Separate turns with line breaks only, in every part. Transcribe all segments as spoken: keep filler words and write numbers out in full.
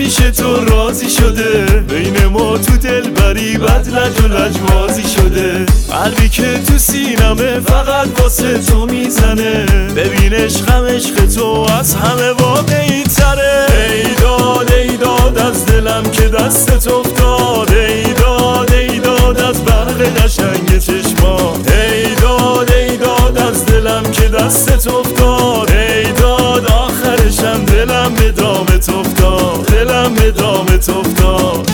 پیش تو راضی شده، بین ما تو دل بری بد لج و لجبازی شده. قلبی که تو سینمه فقط واسه تو میزنه، ببین عشقم عشق تو از همه واقعی تره. ای داد ای داد از دلم که دستت افتاد، ای داد ای داد از برق قشنگ چشمات. ای داد ای داد از دلم که دستت افتاد، ای داد آخرشم دلم به دامت افتاد، دلم به دامت افتاد.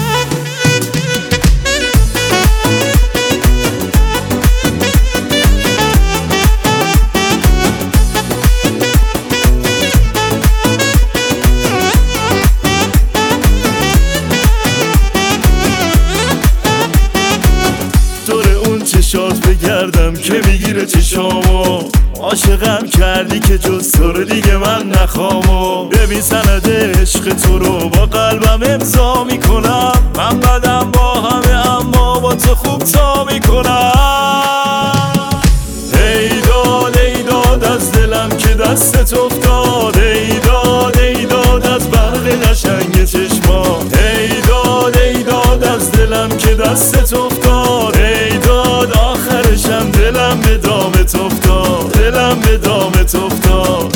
چشات بگردم که میگیره چشامو، عاشقم کردی که جز تو رو دیگه من نخوامو. ببین سند عشق تو رو با قلبم امضا میکنم، من بدم با همه اما با تو خوب تا میکنم. ای داد ای داد از دلم که دستت افتاد، ای داد ای داد از برق قشنگ چشمات. ای داد ای داد از دلم که دستت افتاد، ای داد آخرشم دلم به دامت افتاد، دلم به دامت افتاد.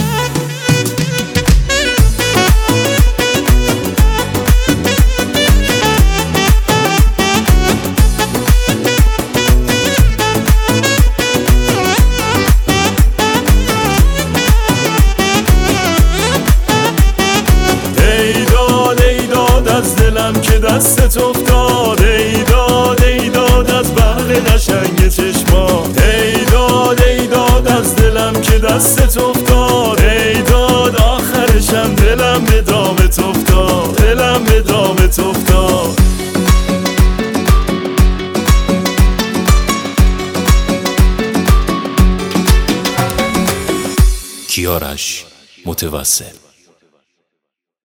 ای داد ای داد از دلم که دستت افتاد، ای داد ای داد از برق قشنگ چشمات. ای داد ای داد از دلم که دستت افتاد، ای داد آخرشم دلم به دامت افتاد، دلم به دامت افتاد.
کیارش متوسل.